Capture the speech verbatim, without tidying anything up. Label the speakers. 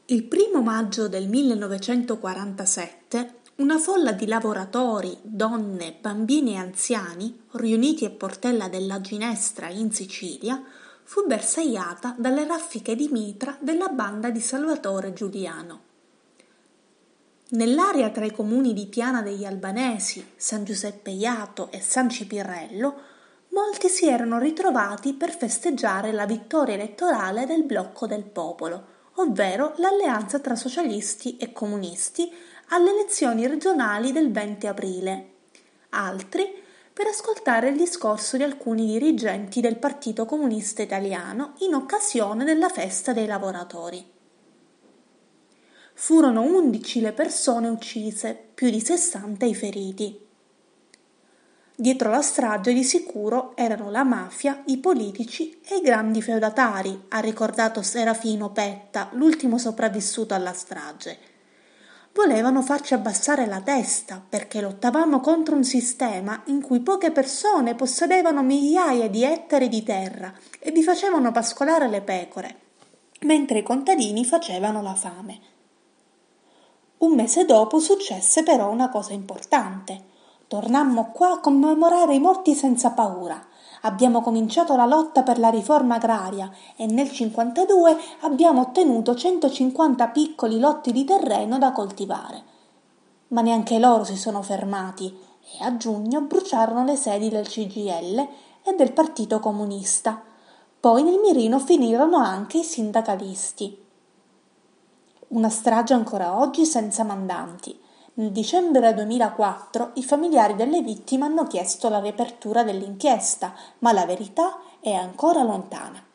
Speaker 1: Il primo maggio del millenovecentoquarantasette una folla di lavoratori, donne, bambini e anziani, riuniti a Portella della Ginestra in Sicilia, fu bersagliata dalle raffiche di mitra della banda di Salvatore Giuliano. Nell'area tra i comuni di Piana degli Albanesi, San Giuseppe Jato e San Cipirrello, molti si erano ritrovati per festeggiare la vittoria elettorale del Blocco del Popolo, ovvero l'alleanza tra socialisti e comunisti alle elezioni regionali del venti aprile. Altri per ascoltare il discorso di alcuni dirigenti del Partito Comunista Italiano in occasione della festa dei lavoratori. Furono undici le persone uccise, più di sessanta i feriti. Dietro la strage di sicuro erano la mafia, i politici e i grandi feudatari, ha ricordato Serafino Petta, l'ultimo sopravvissuto alla strage. Volevano farci abbassare la testa perché lottavamo contro un sistema in cui poche persone possedevano migliaia di ettari di terra e vi facevano pascolare le pecore, mentre i contadini facevano la fame. Un mese dopo successe però una cosa importante. Tornammo qua a commemorare i morti senza paura. Abbiamo cominciato la lotta per la riforma agraria e nel cinquantadue abbiamo ottenuto centocinquanta piccoli lotti di terreno da coltivare. Ma neanche loro si sono fermati e a giugno bruciarono le sedi del C G I L e del Partito Comunista. Poi nel mirino finirono anche i sindacalisti. Una strage ancora oggi senza mandanti. Nel dicembre duemilaquattro i familiari delle vittime hanno chiesto la riapertura dell'inchiesta, ma la verità è ancora lontana.